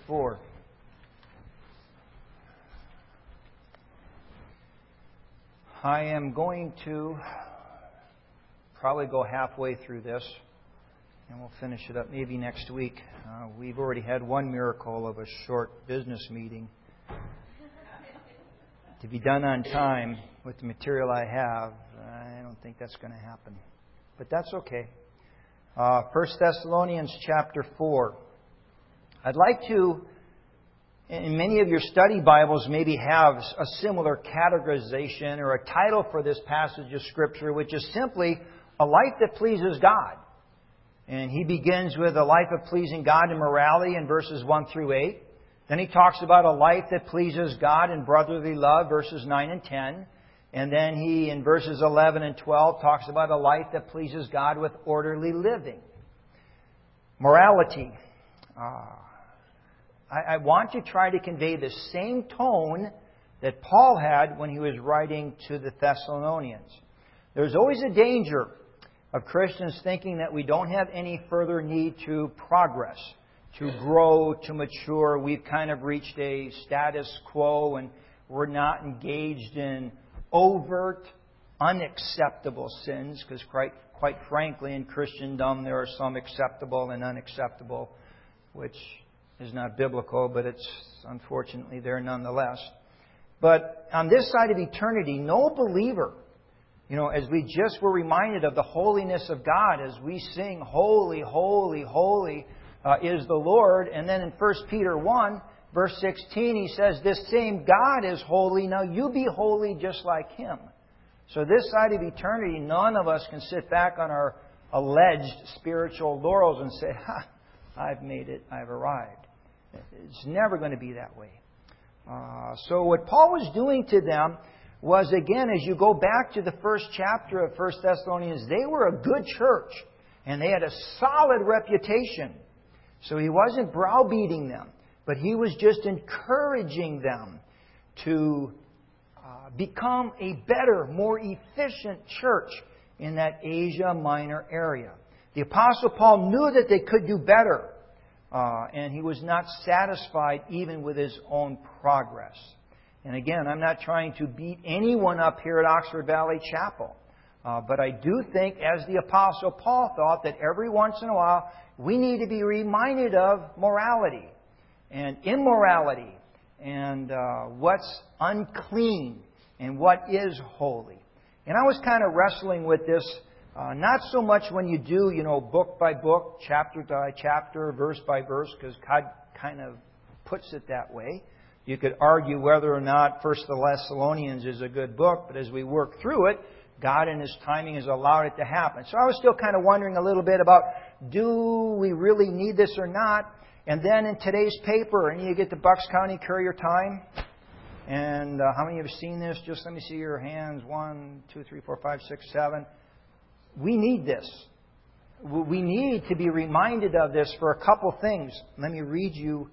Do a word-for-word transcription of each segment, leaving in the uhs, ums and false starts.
four. I am going to probably go halfway through this, and we'll finish it up maybe next week. Uh, we've already had one miracle of a short business meeting. To be done on time with the material I have, I don't think that's going to happen. But that's okay. Uh, First Thessalonians chapter four. I'd like to, in many of your study Bibles, maybe have a similar categorization or a title for this passage of Scripture, which is simply a life that pleases God. And he begins with a life of pleasing God in morality in verses one through eight. Then he talks about a life that pleases God in brotherly love, verses nine and ten. And then he, in verses eleven and twelve, talks about a life that pleases God with orderly living. Morality. Uh, I, I want to try to convey the same tone that Paul had when he was writing to the Thessalonians. There's always a danger of Christians thinking that we don't have any further need to progress, to grow, to mature. We've kind of reached a status quo and we're not engaged in overt, unacceptable sins, because quite, quite frankly, in Christendom, there are some acceptable and unacceptable, which is not biblical, but it's unfortunately there nonetheless. But on this side of eternity, no believer, you know, as we just were reminded of the holiness of God, as we sing, holy, holy, holy, Uh, is the Lord. And then in First Peter one, verse sixteen, he says, this same God is holy. Now you be holy just like Him. So this side of eternity, none of us can sit back on our alleged spiritual laurels and say, ha, I've made it, I've arrived. It's never going to be that way. Uh, so what Paul was doing to them was, again, as you go back to the first chapter of First Thessalonians, they were a good church and they had a solid reputation. So he wasn't browbeating them, but he was just encouraging them to uh, become a better, more efficient church in that Asia Minor area. The Apostle Paul knew that they could do better, uh, and he was not satisfied even with his own progress. And again, I'm not trying to beat anyone up here at Oxford Valley Chapel. Uh, but I do think, as the Apostle Paul thought, that every once in a while we need to be reminded of morality and immorality and uh, what's unclean and what is holy. And I was kind of wrestling with this, uh, not so much when you do, you know, book by book, chapter by chapter, verse by verse, because God kind of puts it that way. You could argue whether or not First Thessalonians is a good book, but as we work through it, God in His timing has allowed it to happen. So I was still kind of wondering a little bit about, do we really need this or not? And then in today's paper, and you get the Bucks County Courier-Time. And uh, how many have seen this? Just let me see your hands. One, two, three, four, five, six, seven. We need this. We need to be reminded of this for a couple things. Let me read you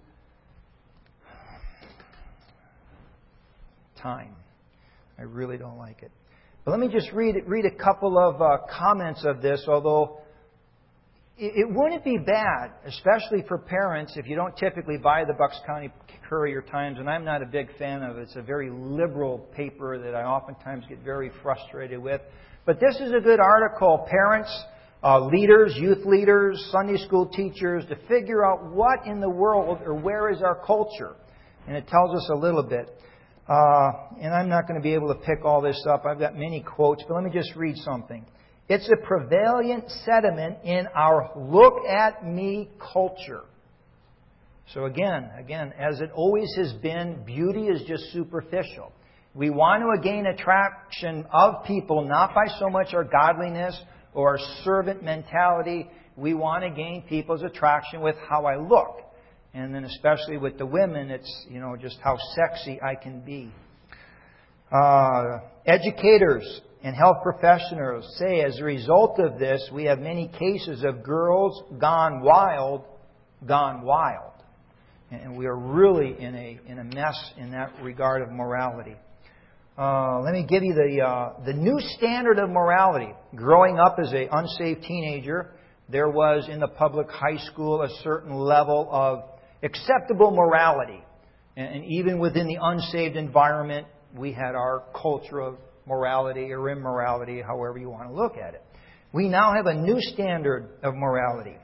time. I really don't like it. But let me just read read a couple of uh, comments of this, although it, it wouldn't be bad, especially for parents, if you don't typically buy the Bucks County Courier-Times, and I'm not a big fan of it. It's a very liberal paper that I oftentimes get very frustrated with. But this is a good article, parents, uh, leaders, youth leaders, Sunday school teachers, to figure out what in the world or where is our culture. And it tells us a little bit. Uh, and I'm not going to be able to pick all this up. I've got many quotes, but let me just read something. It's a prevalent sentiment in our look at me culture. So again, again, as it always has been, beauty is just superficial. We want to gain attraction of people not by so much our godliness or our servant mentality. We want to gain people's attraction with how I look. And then especially with the women, it's, you know, just how sexy I can be. Uh, educators and health professionals say as a result of this, we have many cases of girls gone wild, gone wild. And we are really in a in a mess in that regard of morality. Uh, let me give you the uh, the new standard of morality. Growing up as an unsaved teenager, there was in the public high school a certain level of acceptable morality. And even within the unsaved environment, we had our culture of morality or immorality, however you want to look at it. We now have a new standard of morality.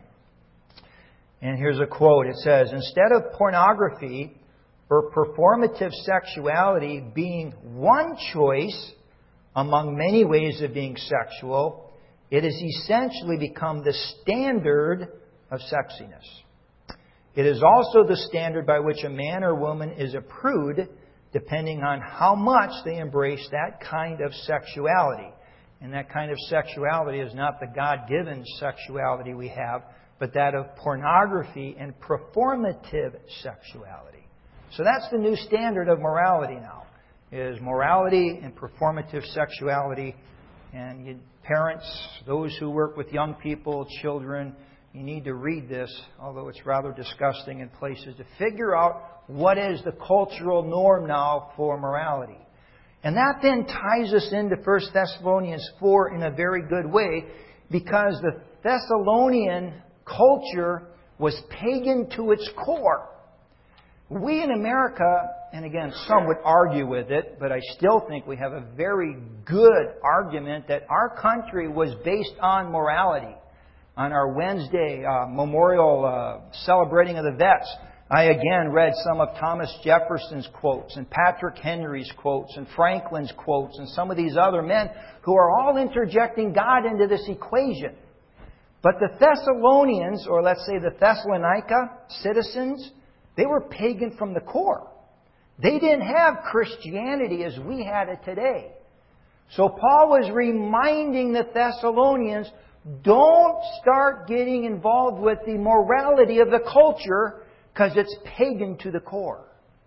And here's a quote. It says, instead of pornography or performative sexuality being one choice among many ways of being sexual, it has essentially become the standard of sexiness. It is also the standard by which a man or woman is a prude, depending on how much they embrace that kind of sexuality. And that kind of sexuality is not the God-given sexuality we have, but that of pornography and performative sexuality. So that's the new standard of morality now, is morality and performative sexuality. And you, parents, those who work with young people, children, you need to read this, although it's rather disgusting in places, to figure out what is the cultural norm now for morality. And that then ties us into First Thessalonians four in a very good way, because the Thessalonian culture was pagan to its core. We in America, and again, some would argue with it, but I still think we have a very good argument that our country was based on morality. On our Wednesday uh, memorial uh, celebrating of the vets, I again read some of Thomas Jefferson's quotes and Patrick Henry's quotes and Franklin's quotes and some of these other men who are all interjecting God into this equation. But the Thessalonians, or let's say the Thessalonica citizens, they were pagan from the core. They didn't have Christianity as we had it today. So Paul was reminding the Thessalonians, don't start getting involved with the morality of the culture, because it's pagan to the core.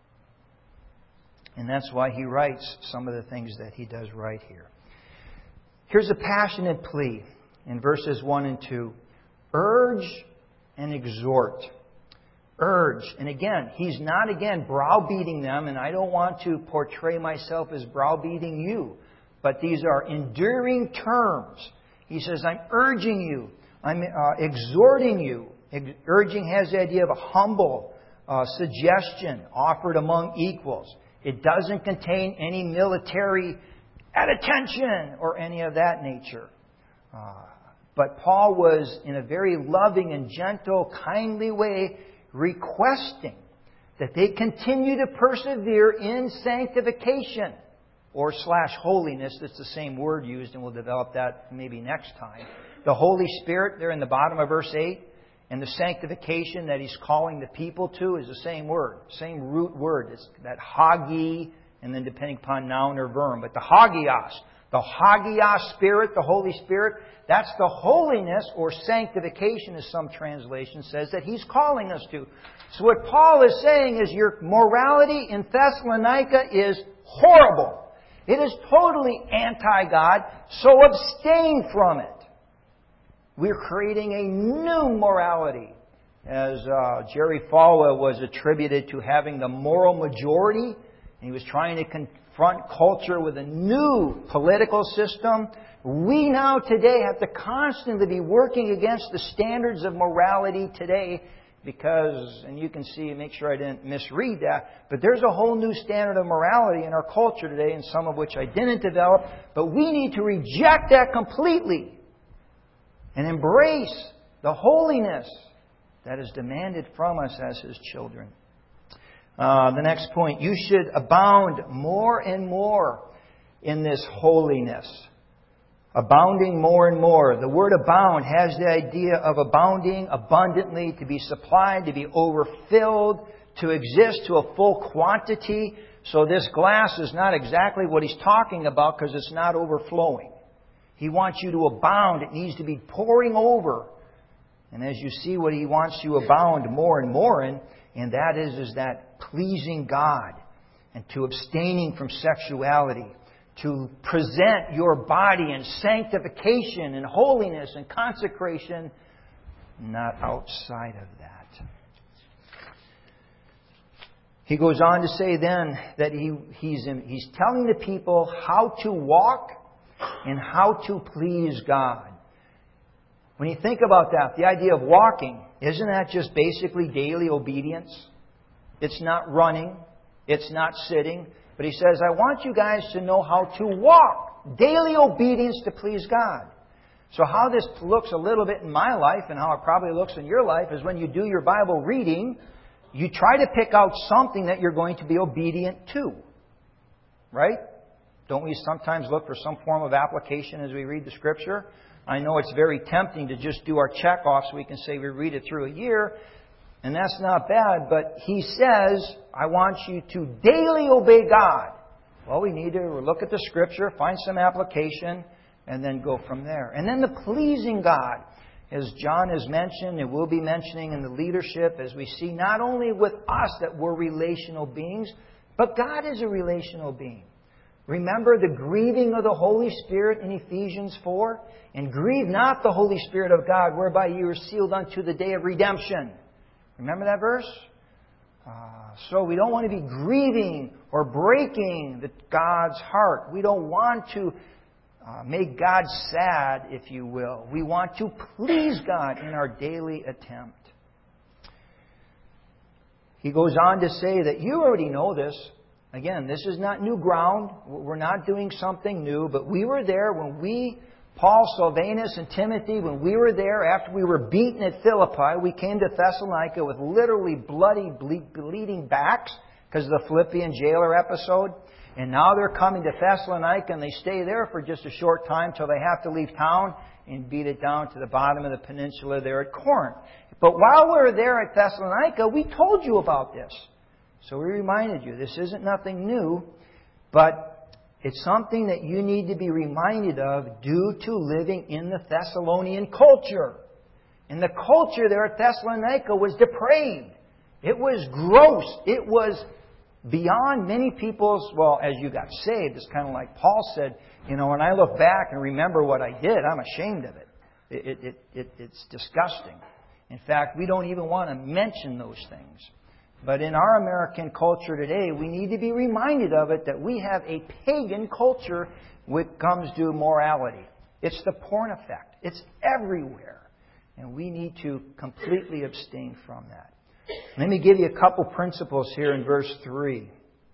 And that's why he writes some of the things that he does right here. Here's a passionate plea in verses one and two. Urge and exhort. Urge. And again, he's not again browbeating them, and I don't want to portray myself as browbeating you. But these are enduring terms. He says, I'm urging you. I'm uh, exhorting you. Ex- urging has the idea of a humble uh, suggestion offered among equals. It doesn't contain any military at attention or any of that nature. Uh, but Paul was, in a very loving and gentle, kindly way, requesting that they continue to persevere in sanctification. Or slash holiness, that's the same word used, and we'll develop that maybe next time. The Holy Spirit, there in the bottom of verse eight, and the sanctification that he's calling the people to is the same word, same root word. It's that hagi, and then depending upon noun or verb. But the hagios, the hagios Spirit, the Holy Spirit, that's the holiness or sanctification, as some translation says, that he's calling us to. So what Paul is saying is your morality in Thessalonica is horrible. It is totally anti-God, so abstain from it. We're creating a new morality. As uh, Jerry Falwell was attributed to having the moral majority, and he was trying to confront culture with a new political system. We now today have to constantly be working against the standards of morality today, because, and you can see, make sure I didn't misread that, but there's a whole new standard of morality in our culture today, and some of which I didn't develop, but we need to reject that completely and embrace the holiness that is demanded from us as His children. Uh, the next point, you should abound more and more in this holiness. Abounding more and more. The word abound has the idea of abounding abundantly, to be supplied, to be overfilled, to exist to a full quantity. So this glass is not exactly what he's talking about, because it's not overflowing. He wants you to abound. It needs to be pouring over. And as you see what he wants you to abound more and more in, and that is, is that pleasing God, and to abstaining from sexuality, to present your body in sanctification and holiness and consecration, not outside of that. He goes on to say then that he, he's, in, he's telling the people how to walk and how to please God. When you think about that, the idea of walking, Isn't that just basically daily obedience? It's not running. It's not sitting. But he says, I want you guys to know how to walk. Daily obedience to please God. So how this looks a little bit in my life and how it probably looks in your life is when you do your Bible reading, you try to pick out something that you're going to be obedient to. Right? Don't we sometimes look for some form of application as we read the Scripture? I know it's very tempting to just do our check-off so we can say we read it through a year. And that's not bad, but he says, I want you to daily obey God. Well, we need to look at the Scripture, find some application, and then go from there. And then the pleasing God, as John has mentioned and will be mentioning in the leadership, as we see not only with us that we're relational beings, but God is a relational being. Remember the grieving of the Holy Spirit in Ephesians four? And grieve not the Holy Spirit of God, whereby you are sealed unto the day of redemption. Remember that verse? Uh, so we don't want to be grieving or breaking the, God's heart. We don't want to uh, make God sad, if you will. We want to please God in our daily attempt. He goes on to say that you already know this. Again, this is not new ground. We're not doing something new, but we were there when we, Paul, Silvanus, and Timothy, when we were there after we were beaten at Philippi, we came to Thessalonica with literally bloody, bleeding backs because of the Philippian jailer episode. And now they're coming to Thessalonica and they stay there for just a short time till they have to leave town and beat it down to the bottom of the peninsula there at Corinth. But while we were there at Thessalonica, we told you about this. So we reminded you, this isn't nothing new, but it's something that you need to be reminded of due to living in the Thessalonian culture. And the culture there at Thessalonica was depraved. It was gross. It was beyond many people's, well, as you got saved, it's kind of like Paul said, you know, when I look back and remember what I did, I'm ashamed of it. It, it, it, it's disgusting. In fact, we don't even want to mention those things. But in our American culture today, we need to be reminded of it that we have a pagan culture when it comes to morality. It's the porn effect. It's everywhere. And we need to completely abstain from that. Let me give you a couple principles here in verse three.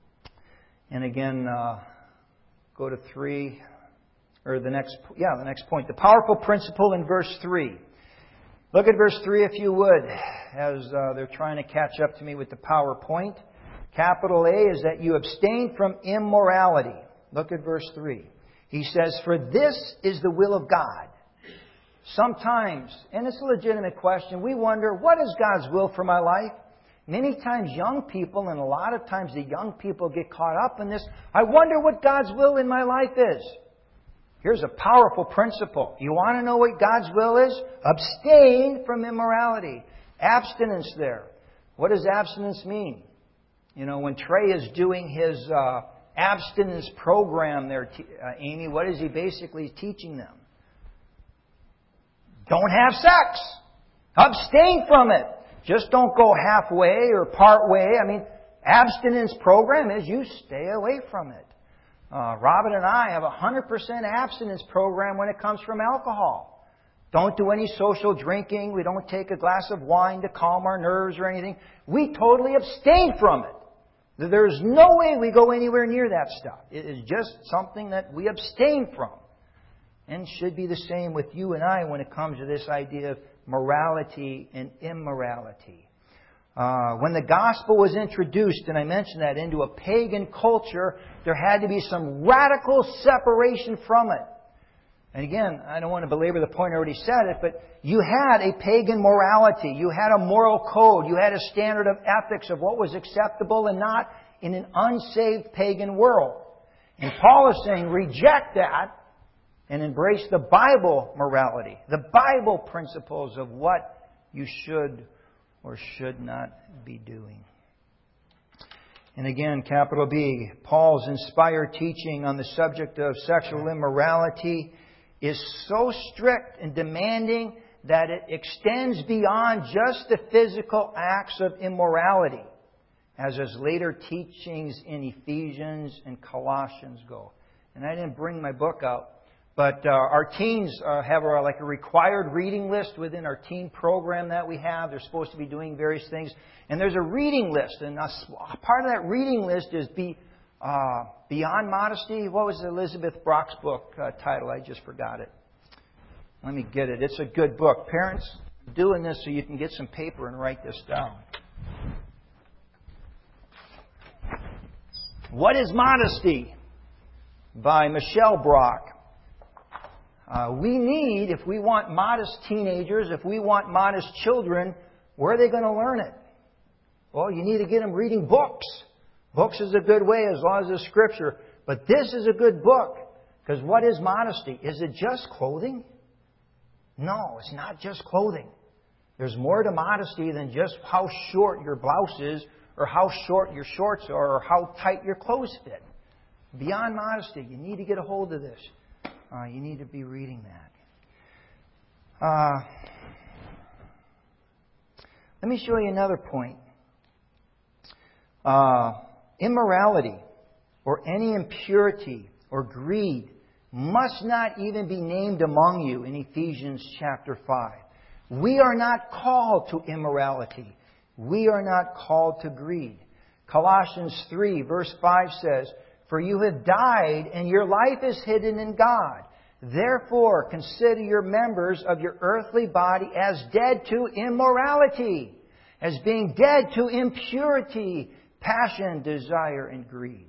And again, uh, go to three, or the next, yeah, the next point. The powerful principle in verse three. Look at verse three if you would, as uh, they're trying to catch up to me with the PowerPoint. Capital A is that you abstain from immorality. Look at verse three. He says, for this is the will of God. Sometimes, and it's a legitimate question, we wonder, what is God's will for my life? Many times young people, and a lot of times the young people get caught up in this. I wonder what God's will in my life is. Here's a powerful principle. You want to know what God's will is? Abstain from immorality. Abstinence there. What does abstinence mean? You know, when Trey is doing his uh, abstinence program there, uh, Amy, what is he basically teaching them? Don't have sex. Abstain from it. Just don't go halfway or part way. I mean, abstinence program is you stay away from it. Uh, Robin and I have a one hundred percent abstinence program when it comes from alcohol. Don't do any social drinking. We don't take a glass of wine to calm our nerves or anything. We totally abstain from it. There's no way we go anywhere near that stuff. It is just something that we abstain from. And should be the same with you and I when it comes to this idea of morality and immorality. Uh, when the gospel was introduced, and I mentioned that, into a pagan culture, there had to be some radical separation from it. And again, I don't want to belabor the point, I already said it, but you had a pagan morality. You had a moral code. You had a standard of ethics of what was acceptable and not in an unsaved pagan world. And Paul is saying, reject that and embrace the Bible morality, the Bible principles of what you should or should not be doing. And again, capital B, Paul's inspired teaching on the subject of sexual immorality is so strict and demanding that it extends beyond just the physical acts of immorality, as his later teachings in Ephesians and Colossians go. And I didn't bring my book out, But uh, our teens uh, have a, like a required reading list within our teen program that we have. They're supposed to be doing various things. And there's a reading list. And a, part of that reading list is be, uh, Beyond Modesty. What was Elizabeth Brock's book uh, title? I just forgot it. Let me get it. It's a good book. Parents, I'm doing this so you can get some paper and write this down. What is Modesty? By Michelle Brock. Uh, we need, if we want modest teenagers, if we want modest children, where are they going to learn it? Well, you need to get them reading books. Books is a good way as long as it's Scripture. But this is a good book. Because what is modesty? Is it just clothing? No, it's not just clothing. There's more to modesty than just how short your blouse is, or how short your shorts are, or how tight your clothes fit. Beyond Modesty, you need to get a hold of this. Uh, you need to be reading that. Uh, let me show you another point. Uh, immorality or any impurity or greed must not even be named among you in Ephesians chapter five. We are not called to immorality. We are not called to greed. Colossians three verse five says, "For you have died, and your life is hidden in God. Therefore, consider your members of your earthly body as dead to immorality, as being dead to impurity, passion, desire, and greed."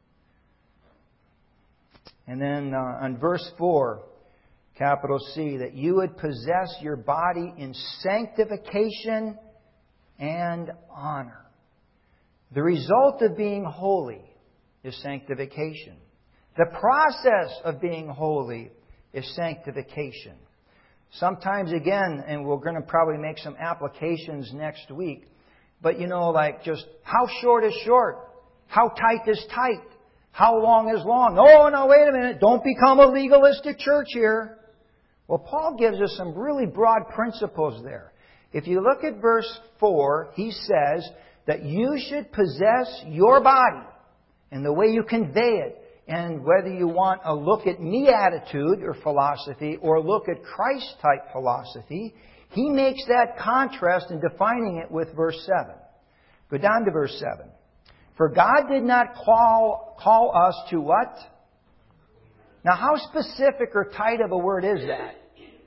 And then uh, on verse four, capital C, that you would possess your body in sanctification and honor. The result of being holy is sanctification. The process of being holy is sanctification. Sometimes, again, and we're going to probably make some applications next week, but you know, like just how short is short? How tight is tight? How long is long? Oh, no, wait a minute. Don't become a legalistic church here. Well, Paul gives us some really broad principles there. If you look at verse four, he says that you should possess your body and the way you convey it, and whether you want a look at me attitude or philosophy or look at Christ type philosophy, he makes that contrast in defining it with verse seven. Go down to verse seven. For God did not call, call us to what? Now, how specific or tight of a word is that?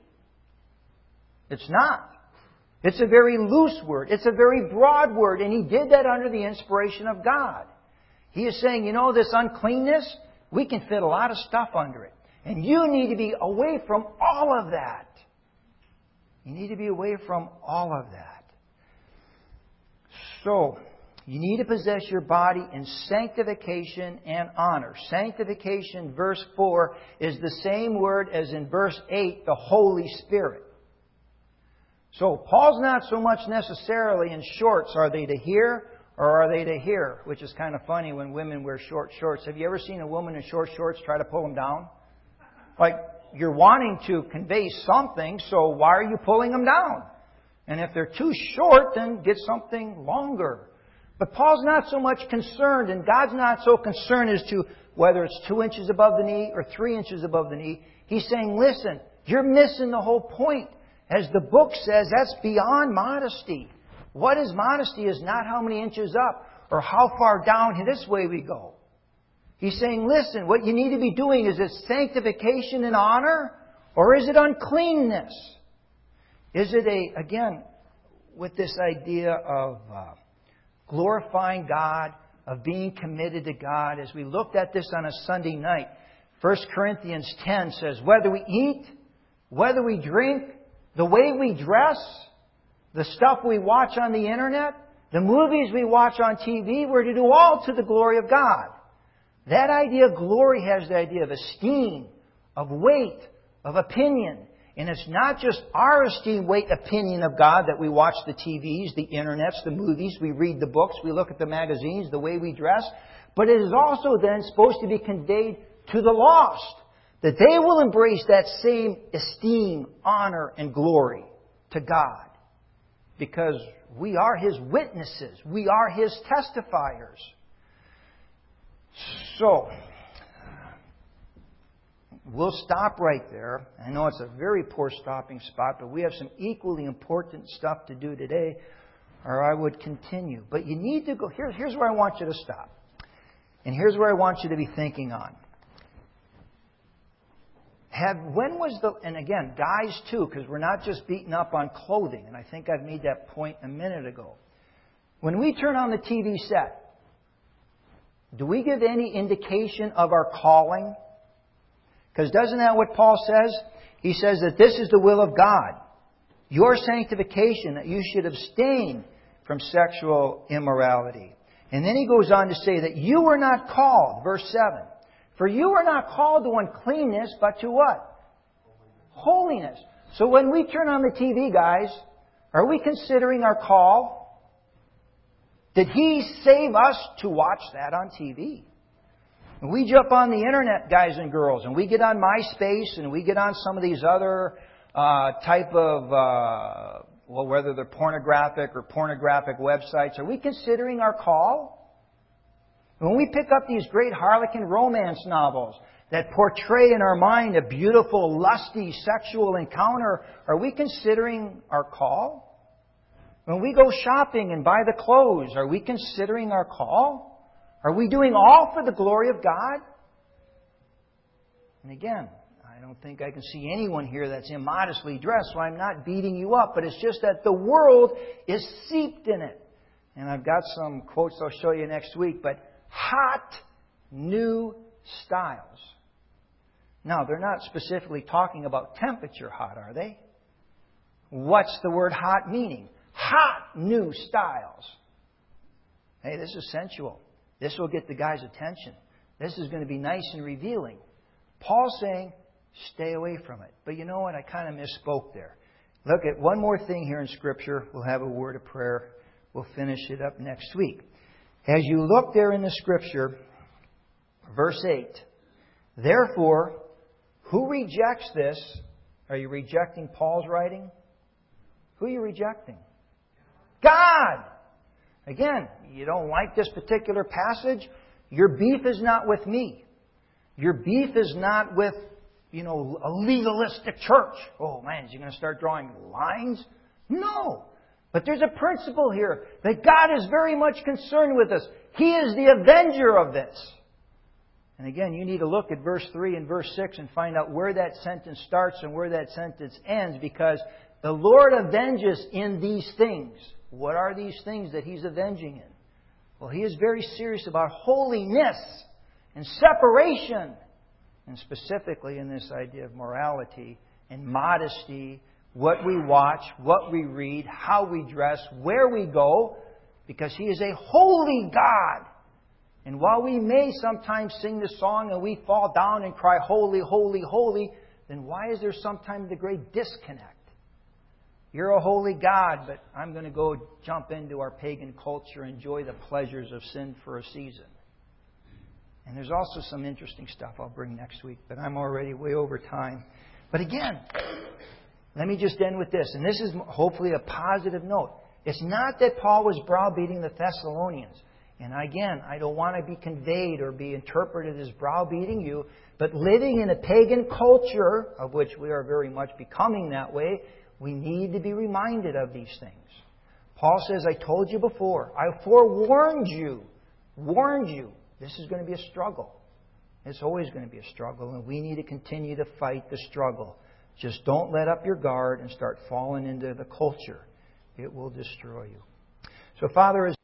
It's not. It's a very loose word. It's a very broad word, and He did that under the inspiration of God. He is saying, you know, this uncleanness, we can fit a lot of stuff under it. And you need to be away from all of that. You need to be away from all of that. So, you need to possess your body in sanctification and honor. Sanctification, verse four, is the same word as in verse eight, the Holy Spirit. So, Paul's not so much necessarily in shorts. Are they to hear or are they to hear? Which is kind of funny when women wear short shorts. Have you ever seen a woman in short shorts try to pull them down? Like, you're wanting to convey something, so why are you pulling them down? And if they're too short, then get something longer. But Paul's not so much concerned, and God's not so concerned as to whether it's two inches above the knee or three inches above the knee. He's saying, listen, you're missing the whole point. As the book says, that's beyond modesty. What is modesty is not how many inches up or how far down this way we go. He's saying, listen, what you need to be doing, is it sanctification and honor, or is it uncleanness? Is it a, again, with this idea of uh, glorifying God, of being committed to God? As we looked at this on a Sunday night, First Corinthians ten says, whether we eat, whether we drink, the way we dress, the stuff we watch on the internet, the movies we watch on T V, we're to do all to the glory of God. That idea of glory has the idea of esteem, of weight, of opinion. And it's not just our esteem, weight, opinion of God that we watch the T Vs, the internets, the movies, we read the books, we look at the magazines, the way we dress. But it is also then supposed to be conveyed to the lost, that they will embrace that same esteem, honor, and glory to God. Because we are His witnesses. We are His testifiers. So, we'll stop right there. I know it's a very poor stopping spot, but we have some equally important stuff to do today, or I would continue. But you need to go. Here, here's where I want you to stop. And here's where I want you to be thinking on. Have, when was the, and again, guys too, because we're not just beating up on clothing, and I think I've made that point a minute ago. When we turn on the T V set, do we give any indication of our calling? Because doesn't that what Paul says? He says that this is the will of God, your sanctification, that you should abstain from sexual immorality. And then he goes on to say that you were not called, verse seven, for you are not called to uncleanness, but to what? Holiness. So when we turn on the T V, guys, are we considering our call? Did He save us to watch that on T V? And we jump on the internet, guys and girls, and we get on MySpace, and we get on some of these other uh, type of, uh, well, whether they're pornographic or pornographic websites. Are we considering our call? When we pick up these great Harlequin romance novels that portray in our mind a beautiful, lusty, sexual encounter, are we considering our call? When we go shopping and buy the clothes, are we considering our call? Are we doing all for the glory of God? And again, I don't think I can see anyone here that's immodestly dressed, so I'm not beating you up, but it's just that the world is seeped in it. And I've got some quotes I'll show you next week, but hot new styles. Now, they're not specifically talking about temperature hot, are they? What's the word hot meaning? Hot new styles. Hey, this is sensual. This will get the guy's attention. This is going to be nice and revealing. Paul's saying, stay away from it. But you know what? I kind of misspoke there. Look at one more thing here in Scripture. We'll have a word of prayer. We'll finish it up next week. As you look there in the Scripture, verse eight, therefore, who rejects this? Are you rejecting Paul's writing? Who are you rejecting? God! Again, you don't like this particular passage? Your beef is not with me. Your beef is not with, you know, a legalistic church. Oh man, is he going to start drawing lines? No. But there's a principle here that God is very much concerned with us. He is the avenger of this. And again, you need to look at verse three and verse six and find out where that sentence starts and where that sentence ends, because the Lord avenges in these things. What are these things that He's avenging in? Well, He is very serious about holiness and separation, and specifically in this idea of morality and modesty, what we watch, what we read, how we dress, where we go, because He is a holy God. And while we may sometimes sing the song and we fall down and cry, holy, holy, holy, then why is there sometimes the great disconnect? You're a holy God, but I'm going to go jump into our pagan culture, enjoy the pleasures of sin for a season. And there's also some interesting stuff I'll bring next week, but I'm already way over time. But again, let me just end with this, and this is hopefully a positive note. It's not that Paul was browbeating the Thessalonians. And again, I don't want to be conveyed or be interpreted as browbeating you, but living in a pagan culture, of which we are very much becoming that way, we need to be reminded of these things. Paul says, I told you before, I forewarned you, warned you, this is going to be a struggle. It's always going to be a struggle, and we need to continue to fight the struggle. Just don't let up your guard and start falling into the culture. It will destroy you. So, Father, as